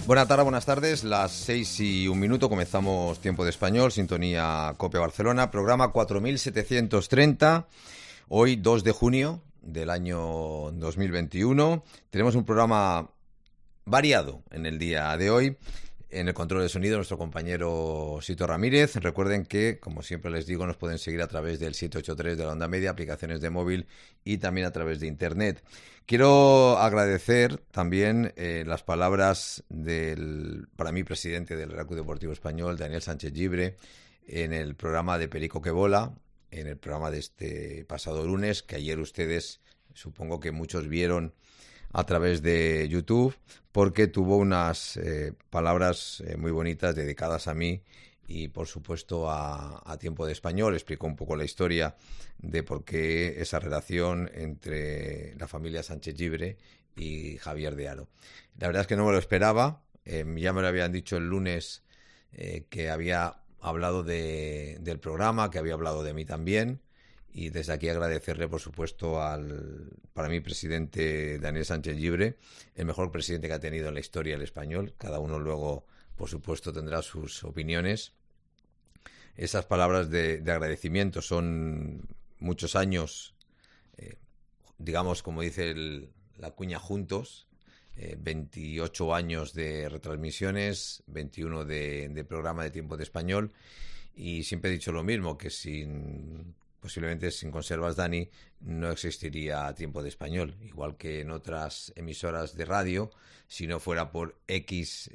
Buenas tardes, buenas tardes. Las 6:01 comenzamos Tiempo de Español, sintonía COPE Barcelona, programa 4730, hoy 2 de junio del año 2021. Tenemos un programa variado en el día de hoy. En el control de sonido, nuestro compañero Sito Ramírez. Recuerden que, como siempre les digo, nos pueden seguir a través del 783 de la onda media, aplicaciones de móvil y también a través de internet. Quiero agradecer también las palabras del, para mí, presidente del Real Club Deportivo Español, Daniel Sánchez Llibre, en el programa de Perico que Bola, en el programa de este pasado lunes, que ayer ustedes, supongo que muchos vieron a través de YouTube, porque tuvo unas palabras muy bonitas dedicadas a mí y, por supuesto, a Tiempo de Español. Explicó un poco la historia de por qué esa relación entre la familia Sánchez Llibre y Javier de Haro. La verdad es que no me lo esperaba. Ya me lo habían dicho el lunes que había hablado del programa, que había hablado de mí también. Y desde aquí agradecerle, por supuesto, para mí, presidente Daniel Sánchez Llibre, el mejor presidente que ha tenido en la historia el español. Cada uno luego, por supuesto, tendrá sus opiniones. Esas palabras de agradecimiento son muchos años, digamos, como dice la cuña, juntos. 28 años de retransmisiones, 21 de programa de Tiempo de Español. Y siempre he dicho lo mismo, que posiblemente sin Conservas Dani no existiría Tiempo de Español, igual que en otras emisoras de radio. Si no fuera por X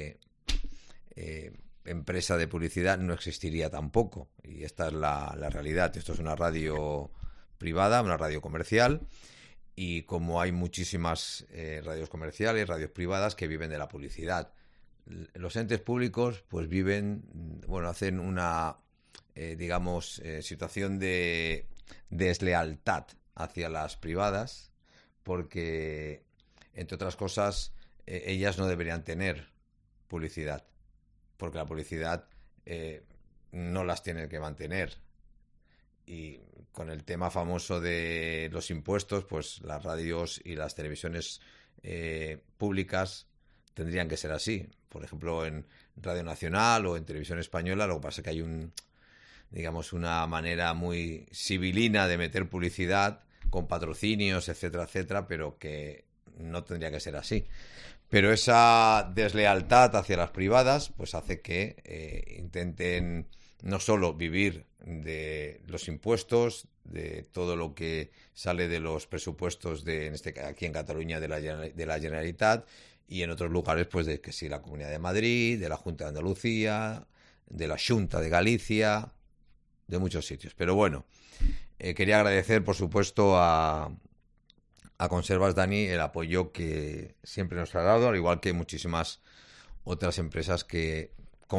empresa de publicidad, no existiría tampoco, y esta es la realidad. Esto es una radio privada, una radio comercial, y como hay muchísimas radios comerciales, radios privadas que viven de la publicidad, los entes públicos pues viven, hacen una situación de deslealtad hacia las privadas, porque, entre otras cosas, ellas no deberían tener publicidad, porque la publicidad no las tiene que mantener. Y con el tema famoso de los impuestos, pues las radios y las televisiones públicas tendrían que ser así. Por ejemplo, en Radio Nacional o en Televisión Española, lo que pasa es que hay una manera muy sibilina de meter publicidad con patrocinios, etcétera, etcétera, pero que no tendría que ser así. Pero esa deslealtad hacia las privadas pues hace que intenten no solo vivir de los impuestos, de todo lo que sale de los presupuestos aquí en Cataluña de la Generalitat, y en otros lugares pues de que sí, la Comunidad de Madrid, de la Junta de Andalucía, de la Xunta de Galicia, de muchos sitios. Pero bueno, quería agradecer, por supuesto, a Conservas Dani el apoyo que siempre nos ha dado, al igual que muchísimas otras empresas que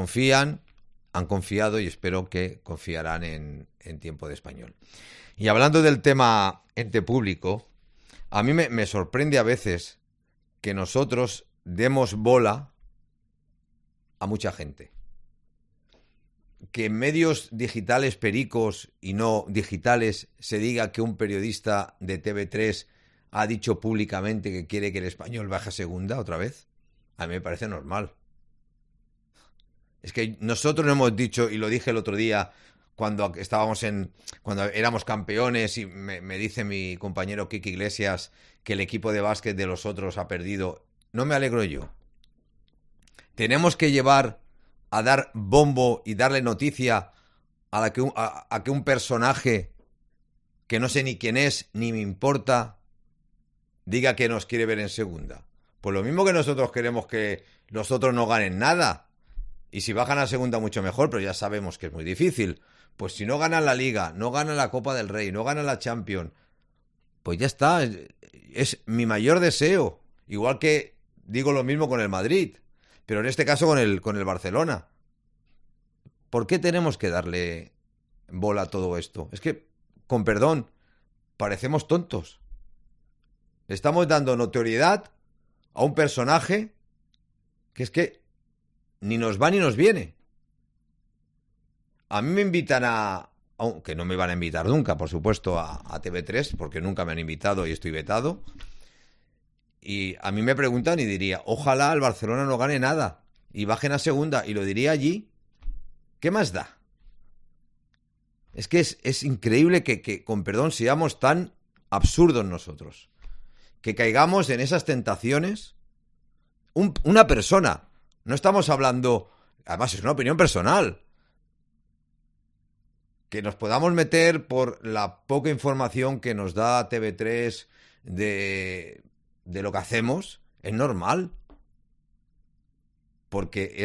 han confiado y espero que confiarán en Tiempo de Español. Y hablando del tema ente público, a mí me sorprende a veces que nosotros demos bola a mucha gente. Que en medios digitales pericos y no digitales se diga que un periodista de TV3 ha dicho públicamente que quiere que el Español baje a segunda otra vez. A mí me parece normal. Es que nosotros no hemos dicho, y lo dije el otro día cuando éramos campeones, y me dice mi compañero Kiki Iglesias que el equipo de básquet de los otros ha perdido. No me alegro yo. Tenemos que llevar a dar bombo y darle noticia a que un personaje que no sé ni quién es, ni me importa, diga que nos quiere ver en segunda. Pues lo mismo que nosotros queremos que los otros no ganen nada. Y si bajan a segunda, mucho mejor, pero ya sabemos que es muy difícil. Pues si no ganan la Liga, no ganan la Copa del Rey, no ganan la Champions, pues ya está. Es mi mayor deseo. Igual que digo lo mismo con el Madrid, pero en este caso con el Barcelona. ¿Por qué tenemos que darle bola a todo esto? Es que, con perdón, parecemos tontos. Le estamos dando notoriedad a un personaje que es que ni nos va ni nos viene. A mí me invitan aunque no me van a invitar nunca, por supuesto, a TV3, porque nunca me han invitado y estoy vetado. Y a mí me preguntan y diría, ojalá el Barcelona no gane nada y bajen a segunda, y lo diría allí. ¿Qué más da? Es que es increíble que, con perdón, seamos tan absurdos nosotros. Que caigamos en esas tentaciones. Una persona. No estamos hablando... Además, es una opinión personal. Que nos podamos meter por la poca información que nos da TV3 de lo que hacemos, es normal. Porque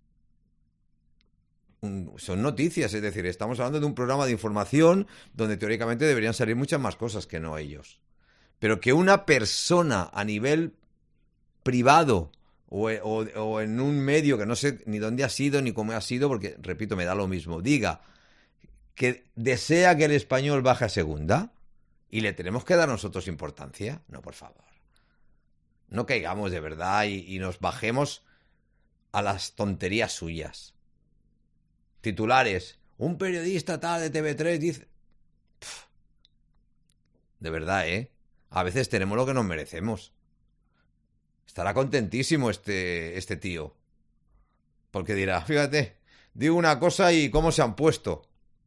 son noticias, es decir, estamos hablando de un programa de información donde teóricamente deberían salir muchas más cosas que no ellos. Pero que una persona a nivel privado o en un medio que no sé ni dónde ha sido ni cómo ha sido, porque, repito, me da lo mismo, diga que desea que el Español baje a segunda y le tenemos que dar nosotros importancia. No, por favor. No caigamos de verdad y nos bajemos a las tonterías suyas. Titulares. Un periodista tal de TV3 dice... De verdad, ¿eh? A veces tenemos lo que nos merecemos. Estará contentísimo este tío. Porque dirá, fíjate, digo una cosa y cómo se han puesto.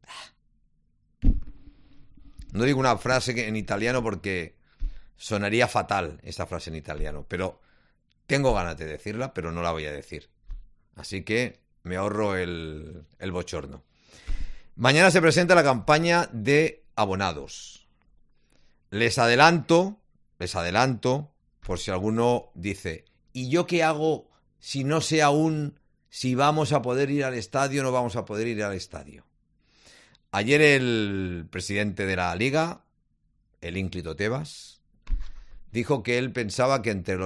No digo una frase en italiano porque sonaría fatal esa frase en italiano, pero tengo ganas de decirla, pero no la voy a decir. Así que me ahorro el bochorno. Mañana se presenta la campaña de abonados. Les adelanto, por si alguno dice, ¿y yo qué hago si no sé aún si vamos a poder ir al estadio o no vamos a poder ir al estadio? Ayer el presidente de la Liga, el ínclito Tebas, dijo que él pensaba que entre el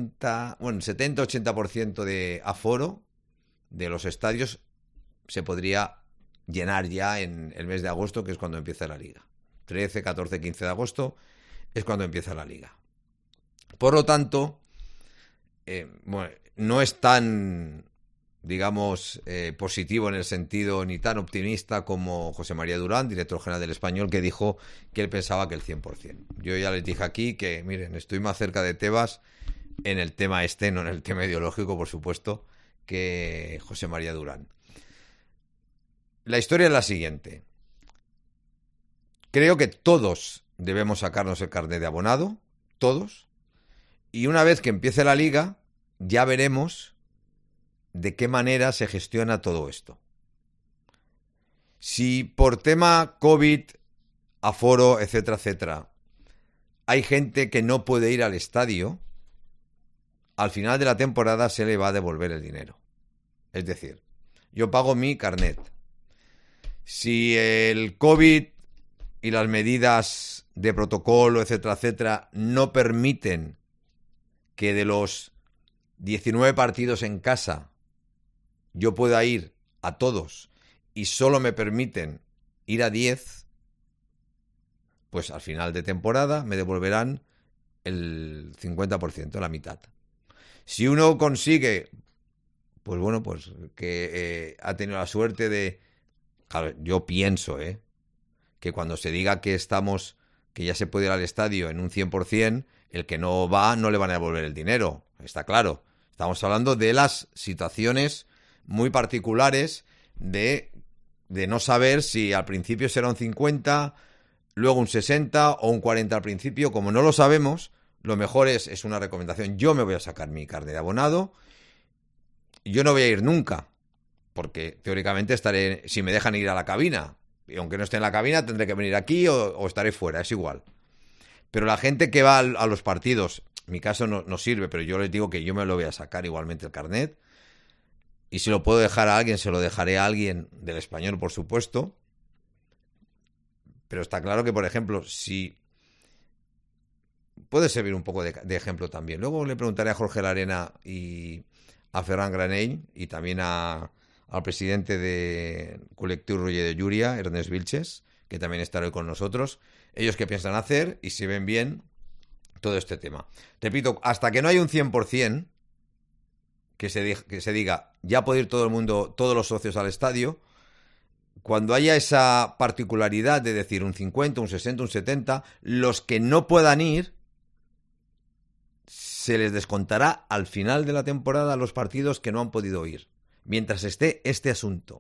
70-80% de aforo de los estadios se podría llenar ya en el mes de agosto, que es cuando empieza la Liga. 13, 14, 15 de agosto es cuando empieza la Liga. Por lo tanto, no es tan, digamos, positivo en el sentido ni tan optimista como José María Durán, director general del Español, que dijo que él pensaba que el 100%. Yo ya les dije aquí que, miren, estoy más cerca de Tebas en el tema no en el tema ideológico, por supuesto, que José María Durán. La historia es la siguiente. Creo que todos debemos sacarnos el carnet de abonado, todos, y una vez que empiece la Liga, ya veremos de qué manera se gestiona todo esto. Si por tema COVID, aforo, etcétera, etcétera, hay gente que no puede ir al estadio, al final de la temporada se le va a devolver el dinero. Es decir, yo pago mi carnet. Si el COVID y las medidas de protocolo, etcétera, etcétera, no permiten que de los 19 partidos en casa yo pueda ir a todos y solo me permiten ir a 10, pues al final de temporada me devolverán el 50%, la mitad. Si uno consigue, pues bueno, pues que ha tenido la suerte de... Claro, yo pienso, que cuando se diga que ya se puede ir al estadio en un 100%, el que no va no le van a devolver el dinero, está claro. Estamos hablando de las situaciones muy particulares de no saber si al principio será un 50, luego un 60 o un 40 al principio. Como no lo sabemos, lo mejor es una recomendación. Yo me voy a sacar mi carnet de abonado. Yo no voy a ir nunca, porque teóricamente estaré, si me dejan ir a la cabina, y aunque no esté en la cabina, tendré que venir aquí o estaré fuera, es igual. Pero la gente que va a los partidos, en mi caso no sirve, pero yo les digo que yo me lo voy a sacar igualmente el carnet. Y si lo puedo dejar a alguien, se lo dejaré a alguien del Español, por supuesto. Pero está claro que, por ejemplo, si... Puede servir un poco de ejemplo también. Luego le preguntaré a Jorge Larena y a Ferran Granell y también al presidente de Col·lectiu Roger de Llúria, Ernest Vilches, que también estará hoy con nosotros. Ellos qué piensan hacer y si ven bien todo este tema. Repito, hasta que no haya un 100%, que se diga, ya puede ir todo el mundo, todos los socios al estadio, cuando haya esa particularidad de decir un 50, un 60, un 70, los que no puedan ir se les descontará al final de la temporada los partidos que no han podido ir, mientras esté este asunto.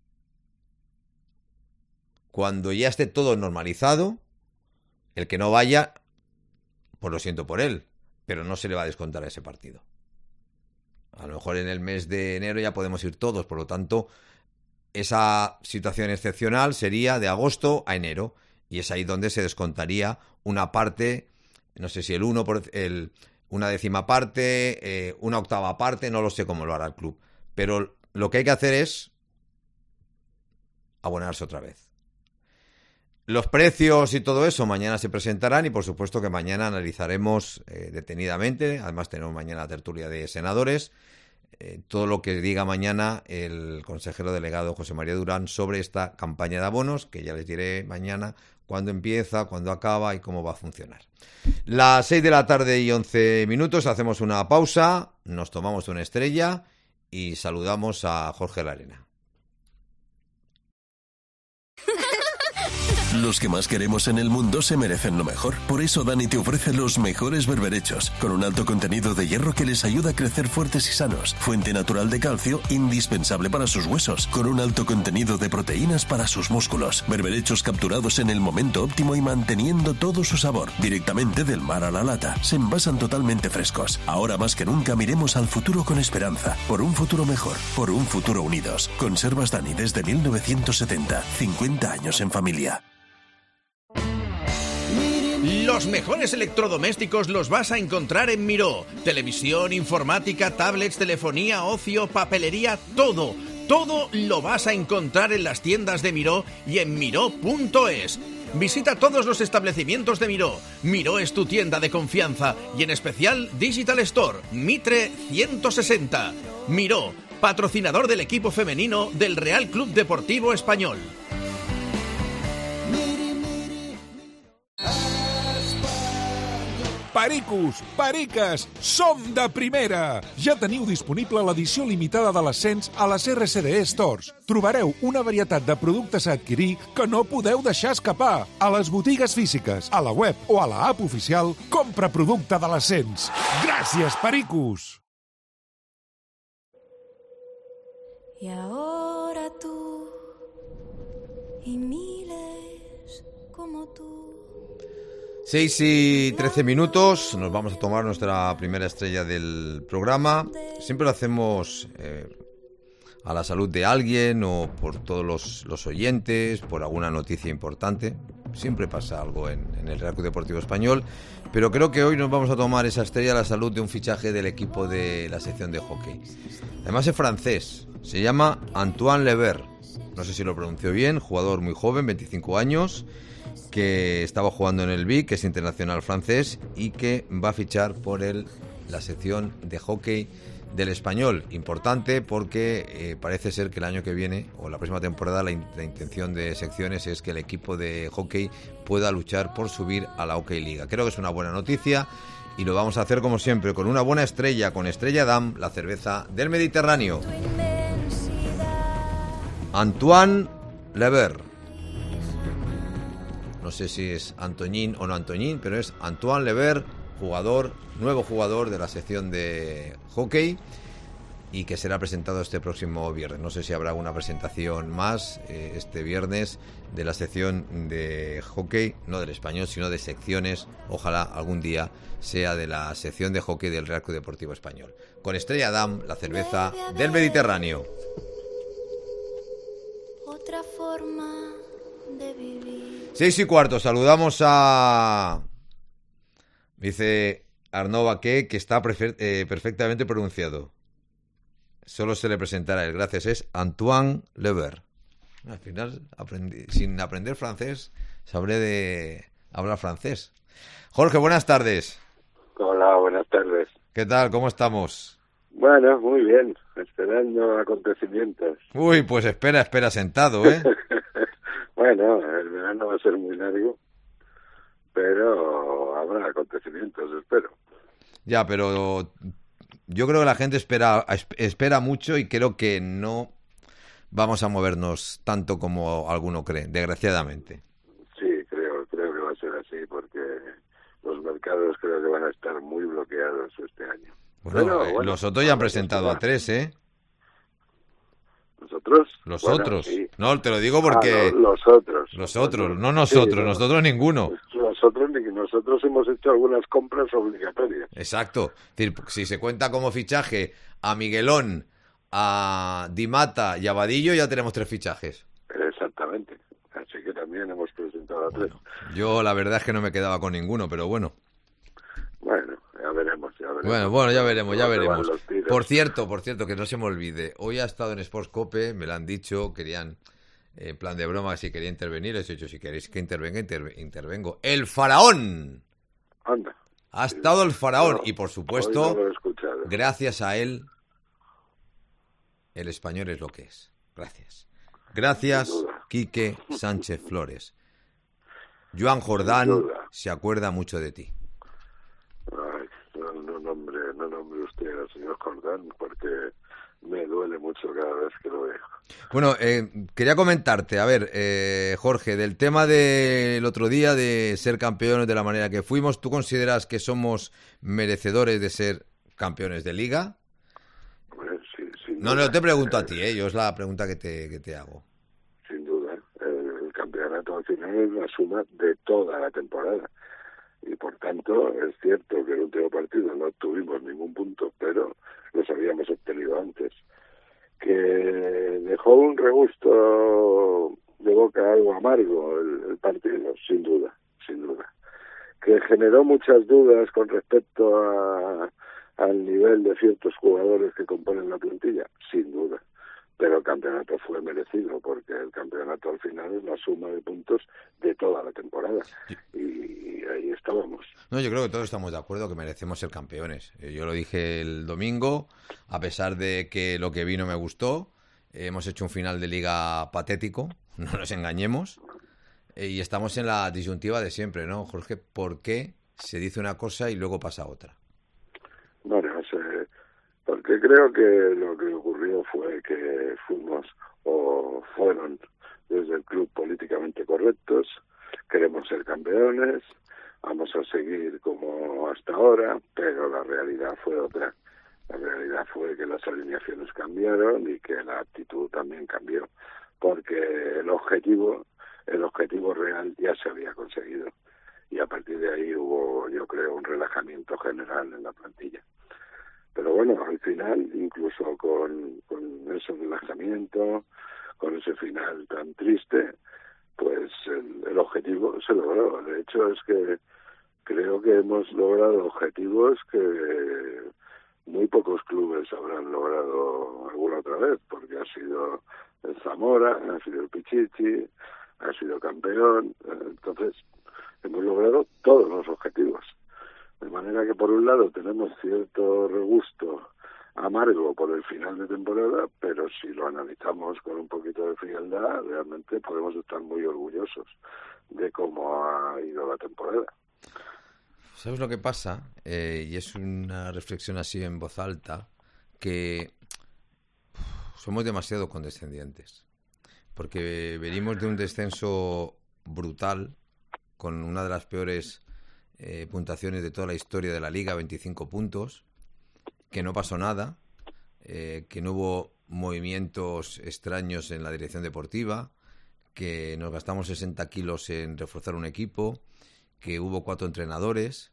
Cuando ya esté todo normalizado, el que no vaya, pues lo siento por él, pero no se le va a descontar a ese partido. A lo mejor en el mes de enero ya podemos ir todos, por lo tanto, esa situación excepcional sería de agosto a enero, y es ahí donde se descontaría una parte, no sé si una décima parte, una octava parte, no lo sé cómo lo hará el club, pero lo que hay que hacer es abonarse otra vez. Los precios y todo eso mañana se presentarán y por supuesto que mañana analizaremos detenidamente, además tenemos mañana la tertulia de senadores, todo lo que diga mañana el consejero delegado José María Durán sobre esta campaña de abonos, que ya les diré mañana cuándo empieza, cuándo acaba y cómo va a funcionar. Las 6 de la tarde y 11 minutos, hacemos una pausa, nos tomamos una estrella y saludamos a Jorge Larena. Los que más queremos en el mundo se merecen lo mejor. Por eso Dani te ofrece los mejores berberechos, con un alto contenido de hierro que les ayuda a crecer fuertes y sanos. Fuente natural de calcio, indispensable para sus huesos, con un alto contenido de proteínas para sus músculos. Berberechos capturados en el momento óptimo y manteniendo todo su sabor. Directamente del mar a la lata. Se envasan totalmente frescos. Ahora más que nunca miremos al futuro con esperanza. Por un futuro mejor. Por un futuro unidos. Conservas Dani desde 1970. 50 años en familia. Los mejores electrodomésticos los vas a encontrar en Miró. Televisión, informática, tablets, telefonía, ocio, papelería, todo. Todo lo vas a encontrar en las tiendas de Miró y en miró.es. Visita todos los establecimientos de Miró. Miró es tu tienda de confianza y en especial Digital Store, Mitre 160. Miró, patrocinador del equipo femenino del Real Club Deportivo Español. Pericos, periques, som de primera! Ja teniu disponible l'edició limitada de l'Ascens a les RCDE Stores. Trobareu una varietat de productes a adquirir que no podeu deixar escapar. A les botigues físiques, a la web o a la app oficial, compra producte de l'Ascens. Gràcies, pericos! Y ahora tú y miles como tú. 6 y 13 minutos, nos vamos a tomar nuestra primera estrella del programa. Siempre lo hacemos a la salud de alguien o por todos los oyentes, por alguna noticia importante. Siempre pasa algo en el Real Club Deportivo Español, pero creo que hoy nos vamos a tomar esa estrella a la salud de un fichaje del equipo de la sección de hockey. Además es francés, se llama Antoine Lebert. No sé si lo pronuncio bien, jugador muy joven, 25 años, que estaba jugando en el Vic, que es internacional francés, y que va a fichar por la sección de hockey del Español. Importante porque parece ser que el año que viene, o la próxima temporada, la intención de secciones es que el equipo de hockey pueda luchar por subir a la Hockey Liga. Creo que es una buena noticia y lo vamos a hacer como siempre, con una buena estrella, con Estrella Damm, la cerveza del Mediterráneo. Antoine Lebert. No sé si es Antoñín o no Antoñín, pero es Antoine Lebert, nuevo jugador de la sección de hockey y que será presentado este próximo viernes. No sé si habrá una presentación más este viernes de la sección de hockey, no del Español, sino de secciones. Ojalá algún día sea de la sección de hockey del Real Club Deportivo Español. Con Estrella Damm, la cerveza del Mediterráneo. Otra forma de vivir. 6:15, saludamos a... Dice Arnaud Baquet que está perfectamente pronunciado. Solo se le presentará el gracias, es Antoine Lebert. Al final, sin aprender francés, sabré de hablar francés. Jorge, buenas tardes. Hola, buenas tardes. ¿Qué tal? ¿Cómo estamos? Bueno, muy bien, esperando acontecimientos. Uy, pues espera sentado, ¿eh? Bueno, el verano va a ser muy largo, pero habrá acontecimientos, espero. Ya, pero yo creo que la gente espera mucho y creo que no vamos a movernos tanto como alguno cree, desgraciadamente. Sí, creo que va a ser así, porque los mercados creo que van a a estar muy bloqueados este año. Bueno, los otros ya han presentado a 3, ¿eh? ¿Nosotros? Los Bueno, otros. sí. No, te lo digo porque... Los otros. Los otros, no nosotros, Sí, nosotros ninguno. Nosotros hemos hecho algunas compras obligatorias. Exacto. Es decir, si se cuenta como fichaje a Miguelón, a Di Mata y a Vadillo, ya tenemos 3 fichajes. Exactamente. Así que también hemos presentado a 3. Yo la verdad es que no me quedaba con ninguno, pero bueno. Bueno, ya veremos. Bueno, ya veremos. Los tiros. Por cierto, que no se me olvide. Hoy ha estado en Sports Cope, me lo han dicho, querían, en plan de broma, si quería intervenir. Les he dicho, si queréis que intervenga, intervengo. ¡El Faraón! Anda. Ha estado el Faraón No, y, por hoy supuesto, no lo he escuchado. gracias a él, el español es lo que es. Gracias, Sin duda. Quique Sánchez Flores. Joan Jordán Sin duda. se acuerda mucho de ti. Ay, no nombre usted al señor Jordán, porque me duele mucho cada vez que lo veo. Bueno, quería comentarte, a ver, Jorge, del tema del otro día de ser campeones de la manera que fuimos, ¿tú consideras que somos merecedores de ser campeones de liga? Pues, sí, sin No, duda. te pregunto a ti, yo es la pregunta que te hago. Sin duda. El campeonato al final es la suma de toda la temporada. Y por tanto, es cierto que en el último partido no obtuvimos ningún punto, pero los habíamos obtenido antes. Que dejó un regusto de boca algo amargo el partido, sin duda. Que generó muchas dudas con respecto al nivel de ciertos jugadores que componen la plantilla, sin duda. Pero el campeonato fue merecido, porque el campeonato al final es la suma de puntos de toda la temporada. Y ahí estábamos. No, yo creo que todos estamos de acuerdo que merecemos ser campeones. Yo lo dije el domingo, a pesar de que lo que vi no me gustó. Hemos hecho un final de liga patético, no nos engañemos. Y estamos en la disyuntiva de siempre, ¿no, Jorge? ¿Por qué se dice una cosa y luego pasa otra? Bueno, porque creo que lo que ocurrió fue que fueron desde el club políticamente correctos, queremos ser campeones, vamos a seguir como hasta ahora, pero la realidad fue otra. La realidad fue que las alineaciones cambiaron y que la actitud también cambió, porque el objetivo real ya se había conseguido. Y a partir de ahí hubo, yo creo, un relajamiento general en la plantilla. Pero bueno, al final, incluso con ese relajamiento, con ese final tan triste, pues el objetivo se logró. De hecho, es que creo que hemos logrado objetivos que muy pocos clubes habrán logrado alguna otra vez, porque ha sido el Zamora, ha sido el Pichichi, ha sido campeón. Entonces, hemos logrado todos los objetivos. De manera que, por un lado, tenemos cierto regusto amargo por el final de temporada, pero si lo analizamos con un poquito de frialdad, realmente podemos estar muy orgullosos de cómo ha ido la temporada. ¿Sabes lo que pasa? Y es una reflexión así en voz alta, que somos demasiado condescendientes. Porque venimos de un descenso brutal, con una de las peores puntuaciones de toda la historia de la Liga, 25 puntos, que no pasó nada, que no hubo movimientos extraños en la dirección deportiva, que nos gastamos 60 kilos en reforzar un equipo, que hubo 4 entrenadores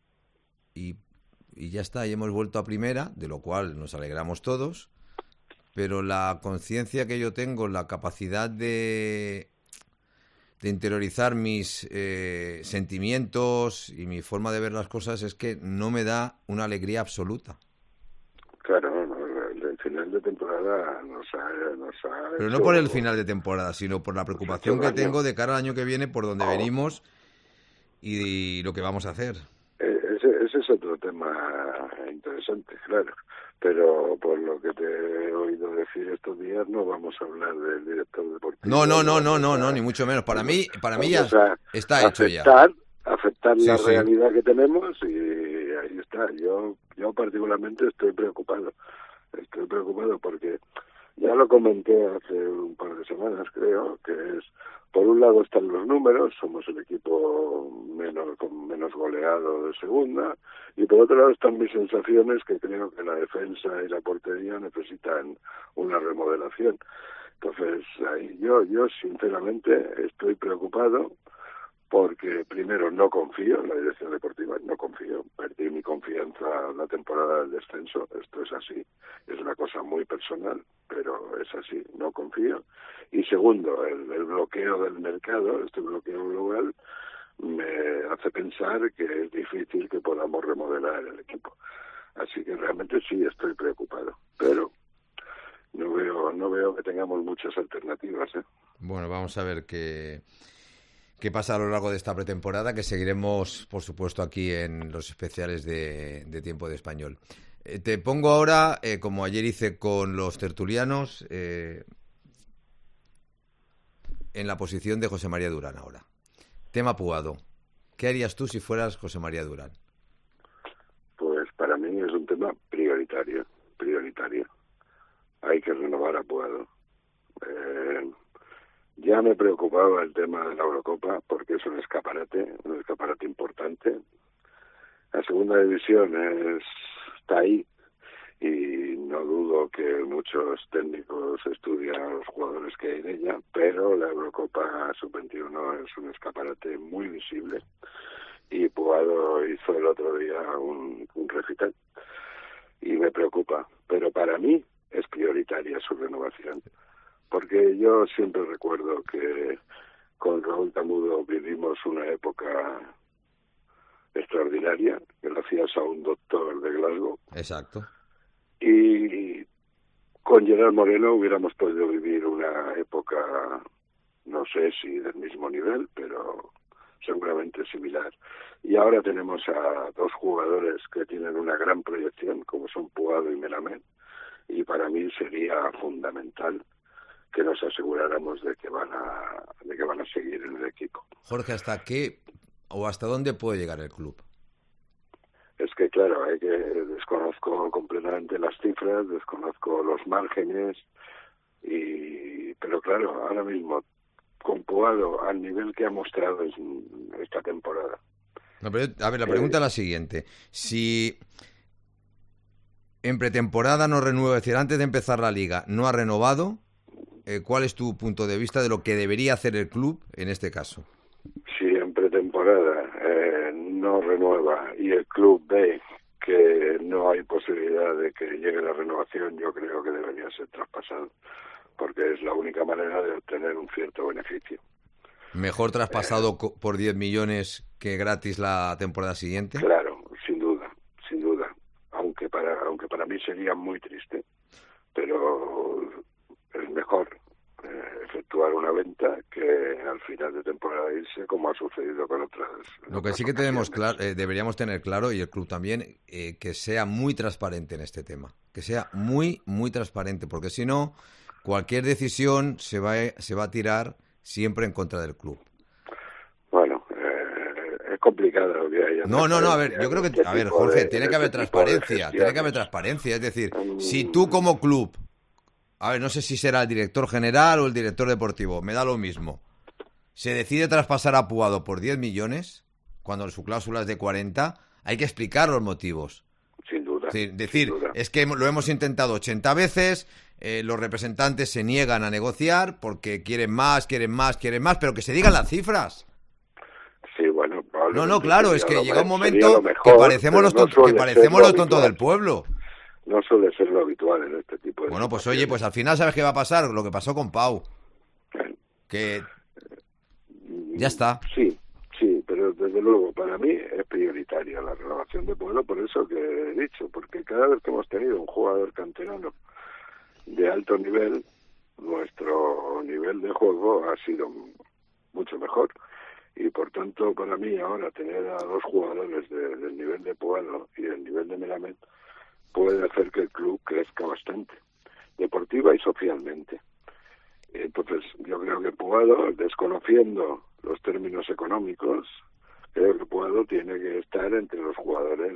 y ya está, y hemos vuelto a primera, de lo cual nos alegramos todos, pero la conciencia que yo tengo, la capacidad de interiorizar mis sentimientos y mi forma de ver las cosas es que no me da una alegría absoluta. Claro, el final de temporada nos ha pero no por el final de temporada, sino por la preocupación que tengo de cara al año que viene, por donde venimos y lo que vamos a hacer. Ese es otro tema interesante, claro. Pero por lo que te he oído decir estos días, no vamos a hablar del director deportivo. No, ni mucho menos. Para mí ya está hecho ya. Aceptar la realidad que tenemos y ahí está. Yo particularmente estoy preocupado. Estoy preocupado porque ya lo comenté hace un par de semanas, creo, que es Por un lado están los números, somos el equipo con menos goleado de segunda, y por otro lado están mis sensaciones, que creo que la defensa y la portería necesitan una remodelación. Entonces, ahí yo sinceramente estoy preocupado porque primero no confío en la dirección deportiva, no confío, perdí mi confianza la temporada del descenso, esto es así, es una cosa muy personal, pero es así, no confío. Y segundo, el bloqueo del mercado, este bloqueo global, me hace pensar que es difícil que podamos remodelar el equipo. Así que realmente sí estoy preocupado, pero no veo que tengamos muchas alternativas, ¿eh? Bueno, vamos a ver qué pasa a lo largo de esta pretemporada, que seguiremos, por supuesto, aquí en los especiales de Tiempo de Español. Te pongo ahora, como ayer hice con los tertulianos, en la posición de José María Durán ahora. Tema Puado. ¿Qué harías tú si fueras José María Durán? Pues para mí es un tema prioritario. Hay que renovar a Puado. Ya me preocupaba el tema de la Eurocopa porque es un escaparate importante. La segunda división está ahí y no dudo que muchos técnicos estudian a los jugadores que hay en ella, pero la Eurocopa Sub-21 es un escaparate muy visible y Puado hizo el otro día un recital y me preocupa, pero para mí es prioritaria su renovación. Porque yo siempre recuerdo que con Raúl Tamudo vivimos una época extraordinaria, que lo hacías a un doctor de Glasgow. Exacto. Y con Gerard Moreno hubiéramos podido vivir una época, no sé si del mismo nivel, pero seguramente similar. Y ahora tenemos a dos jugadores que tienen una gran proyección, como son Puado y Melamed, y para mí sería fundamental que nos aseguráramos de que van a seguir en el equipo. Jorge, ¿hasta qué o hasta dónde puede llegar el club? Es que claro, desconozco completamente las cifras, desconozco los márgenes, pero claro, ahora mismo con Puado al nivel que ha mostrado esta temporada. No, pero a ver, la pregunta es la siguiente: si en pretemporada no renueva, es decir, antes de empezar la liga, no ha renovado, ¿cuál es tu punto de vista de lo que debería hacer el club en este caso? Si en pretemporada no renueva y el club ve que no hay posibilidad de que llegue la renovación, yo creo que debería ser traspasado, porque es la única manera de obtener un cierto beneficio. ¿Mejor traspasado por 10 millones que gratis la temporada siguiente? Claro, sin duda. Aunque para mí sería muy triste, pero es mejor efectuar una venta que al final de temporada irse, como ha sucedido con otras. Lo que sí que tenemos deberíamos tener claro, y el club también, que sea muy transparente en este tema, que sea muy, muy transparente, porque si no, cualquier decisión se va a tirar siempre en contra del club. Bueno, es complicado. No, a ver, yo creo que, a ver, Jorge, tiene que haber transparencia, es decir, si tú como club, a ver, no sé si será el director general o el director deportivo, me da lo mismo, se decide traspasar a Puado por 10 millones, cuando su cláusula es de 40, hay que explicar los motivos. Sin duda. Decir, es que lo hemos intentado 80 veces, los representantes se niegan a negociar porque quieren más, pero que se digan las cifras. Sí, bueno, no, claro, es que llega un momento que parecemos los tontos del pueblo. No suele ser lo habitual en este tipo de... Bueno, pues oye, pues al final ¿sabes qué va a pasar? Lo que pasó con Pau. Que ya está. Sí, pero desde luego para mí es prioritaria la renovación de Pueblo, por eso que he dicho, porque cada vez que hemos tenido un jugador canterano de alto nivel, nuestro nivel de juego ha sido mucho mejor. Y por tanto, para mí ahora tener a dos jugadores del nivel de Pueblo y del nivel de Melamed puede hacer que el club crezca bastante, deportiva y socialmente. Entonces, yo creo que Puado, desconociendo los términos económicos, creo que Puado tiene que estar entre los jugadores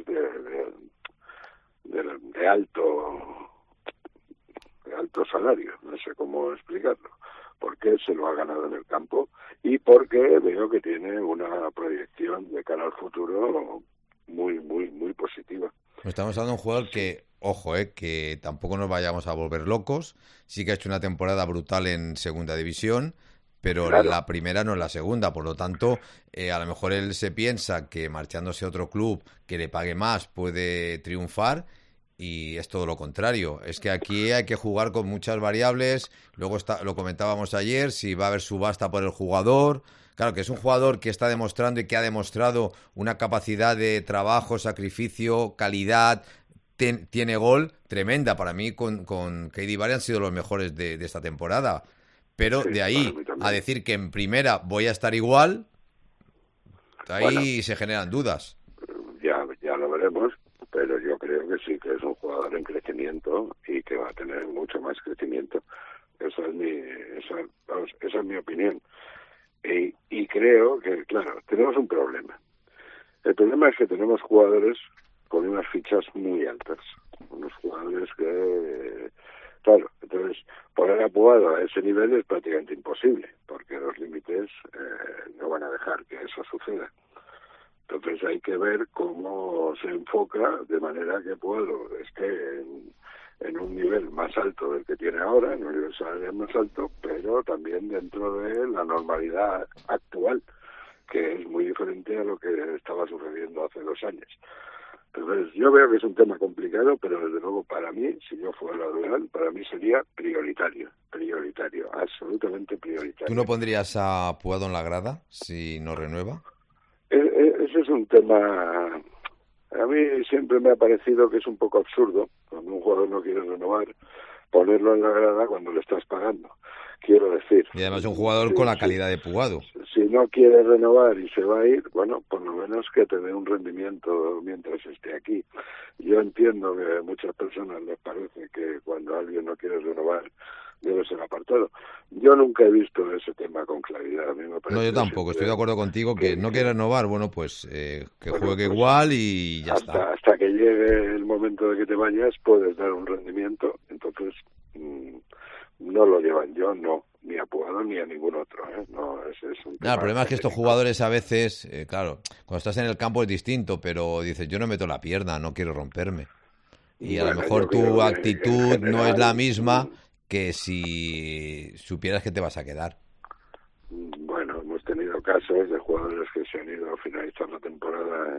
de alto salario, no sé cómo explicarlo, porque se lo ha ganado en el campo y porque veo que tiene una proyección de cara al futuro muy, muy, muy positiva. Estamos hablando de un jugador que, ojo, que tampoco nos vayamos a volver locos. Sí que ha hecho una temporada brutal en segunda división, pero claro, la primera no es la segunda. Por lo tanto, a lo mejor él se piensa que marchándose a otro club que le pague más puede triunfar, y es todo lo contrario. Es que aquí hay que jugar con muchas variables. Luego lo comentábamos ayer, si va a haber subasta por el jugador. Claro, que es un jugador que está demostrando y que ha demostrado una capacidad de trabajo, sacrificio, calidad, tiene gol tremenda. Para mí con KD Barry han sido los mejores de esta temporada. Pero sí, de ahí a decir que en primera voy a estar igual, ahí se generan dudas. Ya lo veremos, pero yo creo que sí, que es un jugador en crecimiento y que va a tener mucho más crecimiento. Esa es mi opinión. Y creo que, claro, tenemos un problema. El problema es que tenemos jugadores con unas fichas muy altas. Unos jugadores que, claro, entonces poner a Puado a ese nivel es prácticamente imposible, porque los límites no van a dejar que eso suceda. Entonces hay que ver cómo se enfoca de manera que Puado esté en un nivel más alto del que tiene ahora, en un nivel salarial más alto, pero también dentro de la normalidad actual, que es muy diferente a lo que estaba sucediendo hace 2 años. Entonces yo veo que es un tema complicado, pero desde luego para mí, si yo fuera Real, para mí sería prioritario, absolutamente prioritario. ¿Tú no pondrías a Puado en la grada si no renueva? Ese es un tema... A mí siempre me ha parecido que es un poco absurdo, cuando un jugador no quiere renovar, ponerlo en la grada cuando le estás pagando. Quiero decir... Y además un jugador con la calidad de Puado. Si no quiere renovar y se va a ir, bueno, por lo menos que te dé un rendimiento mientras esté aquí. Yo entiendo que a muchas personas les parece que cuando alguien no quiere renovar debe ser apartado. Yo nunca he visto ese tema con claridad. A mí me parece no, yo tampoco. Estoy de acuerdo contigo que no quiere renovar, bueno, pues que juegue igual y ya está. Hasta que llegue el momento de que te vayas puedes dar un rendimiento. Entonces no lo llevan yo, no, ni a Puado ni a ningún otro. No, ese es un tema. El problema es que estos jugadores a veces, claro, cuando estás en el campo es distinto, pero dices, yo no meto la pierna, no quiero romperme. Y a lo mejor tu actitud no es la misma que si supieras que te vas a quedar. Bueno, hemos tenido casos de jugadores que se han ido a finalizar la temporada,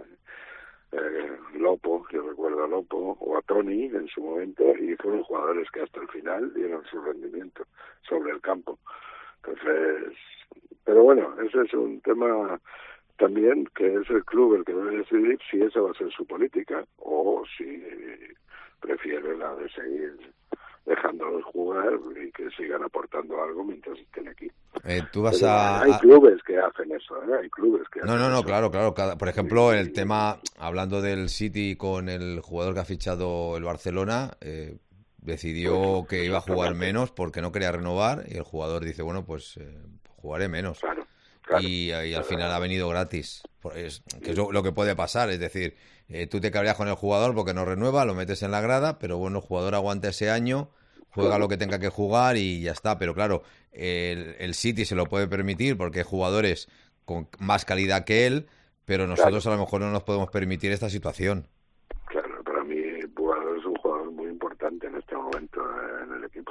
Lopo, yo recuerdo a Lopo, o a Tony en su momento, y fueron jugadores que hasta el final dieron su rendimiento sobre el campo. Entonces, pero bueno, ese es un tema también que es el club el que debe decidir si esa va a ser su política o si prefiere la de seguir dejándolos jugar y que sigan aportando algo mientras estén aquí. Tú vas hay clubes que hacen eso, hay clubes que hacen No, eso. claro. Por ejemplo, el tema, hablando del City con el jugador que ha fichado el Barcelona, decidió que iba a jugar menos porque no quería renovar y el jugador dice, bueno, pues jugaré menos. Claro. Y al final ha venido gratis, que es lo que puede pasar, es decir, tú te cabreas con el jugador porque no renueva, lo metes en la grada, pero bueno, el jugador aguanta ese año, juega lo que tenga que jugar y ya está. Pero claro, el City se lo puede permitir porque hay jugadores con más calidad que él, pero nosotros a lo mejor no nos podemos permitir esta situación. Claro, para mí Puado es un jugador muy importante en este momento en el equipo,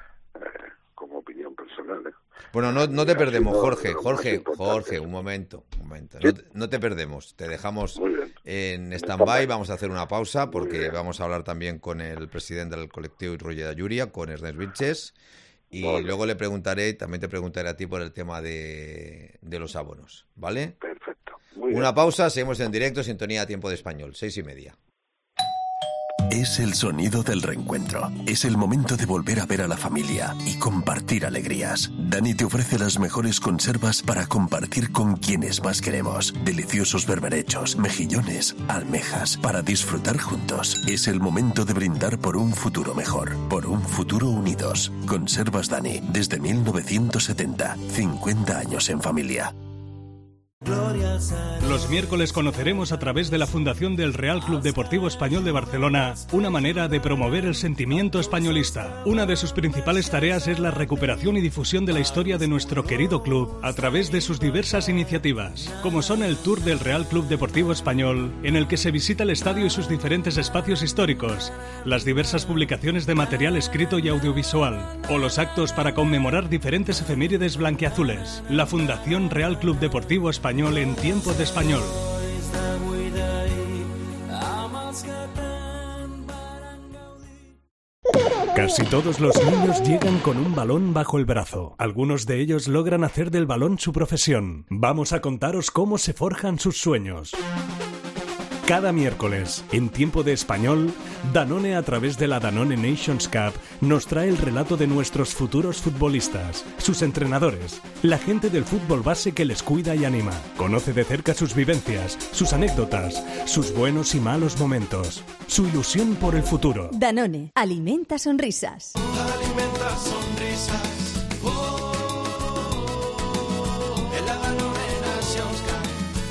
como opinión personal. Bueno, no te perdemos, Jorge, un momento. ¿Sí? No te perdemos, te dejamos en stand-by, vamos a hacer una pausa porque vamos a hablar también con el presidente del colectivo Roger Ayuria, con Ernest Vilches, y luego también te preguntaré a ti por el tema de los abonos, ¿vale? Perfecto. Una pausa, seguimos en directo, sintonía a Tiempo de Español, 6:30. Es el sonido del reencuentro. Es el momento de volver a ver a la familia y compartir alegrías. Dani te ofrece las mejores conservas para compartir con quienes más queremos. Deliciosos berberechos, mejillones, almejas, para disfrutar juntos. Es el momento de brindar por un futuro mejor, por un futuro unidos. Conservas Dani, desde 1970. 50 años en familia. Gloria a Los miércoles conoceremos a través de la Fundación del Real Club Deportivo Español de Barcelona una manera de promover el sentimiento españolista. Una de sus principales tareas es la recuperación y difusión de la historia de nuestro querido club a través de sus diversas iniciativas, como son el Tour del Real Club Deportivo Español, en el que se visita el estadio y sus diferentes espacios históricos, las diversas publicaciones de material escrito y audiovisual, o los actos para conmemorar diferentes efemérides blanquiazules. La Fundación Real Club Deportivo Español en tiempo de español. Casi todos los niños llegan con un balón bajo el brazo. Algunos de ellos logran hacer del balón su profesión. Vamos a contaros cómo se forjan sus sueños. Cada miércoles, en tiempo de español, Danone, a través de la Danone Nations Cup, nos trae el relato de nuestros futuros futbolistas, sus entrenadores, la gente del fútbol base que les cuida y anima. Conoce de cerca sus vivencias, sus anécdotas, sus buenos y malos momentos, su ilusión por el futuro. Danone, alimenta sonrisas. Alimenta sonrisas. En la Danone Nations Cup.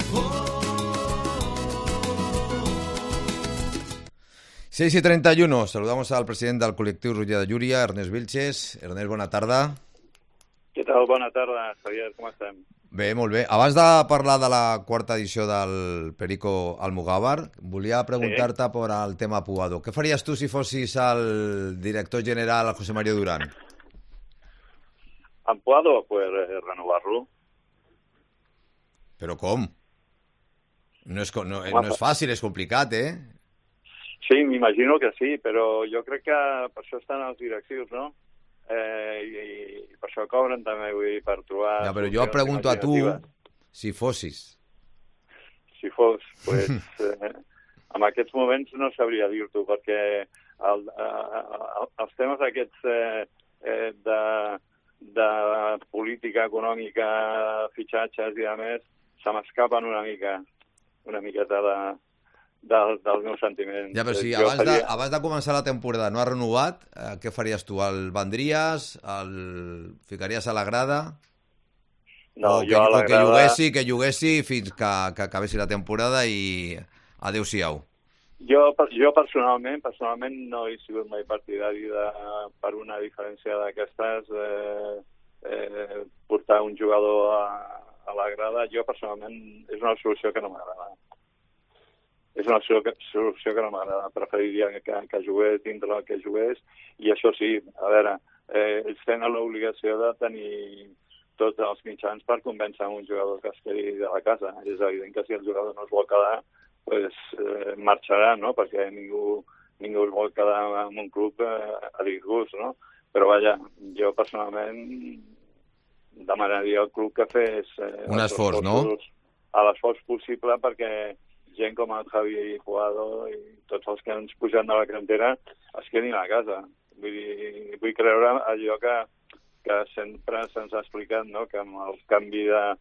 6:31, saludamos al president del col·lectiu Rutlla de Llúria, Ernest Vilches. Ernest, bona tarda. Què tal? Bona tarda, Javier, com estem? Bé, molt bé. Abans de parlar de la quarta edició del Perico Almogàvar, volia preguntar-te per al tema Puado. Què faries tu si fossis el director general José Mario Durán? En Puado, pues renovar-lo. Però com? No és fàcil, és complicat, eh? Sí, m'imagino que sí, però jo crec que per això estan els directius, no? I per això cobren també, vull dir, per trobar... Ja, però jo et pregunto a tu si fossis. Si fos, pues, en aquests moments no sabria dir-t'ho, perquè els temes aquests de política econòmica, fitxatges i a més, se m'escapen una miqueta dels meus sentiments. Ja, però si abans de començar la temporada no ha renovat, què faries tu? El vendries? El ficaries a la grada? No, jo a la grada... Que lloguessi fins que acabessi la temporada i adeu-siau. Jo personalment no he sigut mai partidari per una diferència d'aquestes portar un jugador a la grada. Jo personalment és una solució que no m'agrada. És una solució que no m'agrada. Preferiria que jugués dintre el que jugués. I això sí, a veure, ells tenen l'obligació de tenir tots els mitjans per convèncer un jugador que es quedi de la casa. És evident que si el jugador no es vol quedar, pues, marxarà, no? Perquè ningú es vol quedar en un club a disgust, no? Però vaja, jo personalment demanaria al club que fes un esforç, no? L'esforç possible perquè gent com el Javi Puado i tots els que ens pugen de la cantera es quedin a casa. Vull creure allò que sempre se'ns ha explicat, no? Que amb el canvi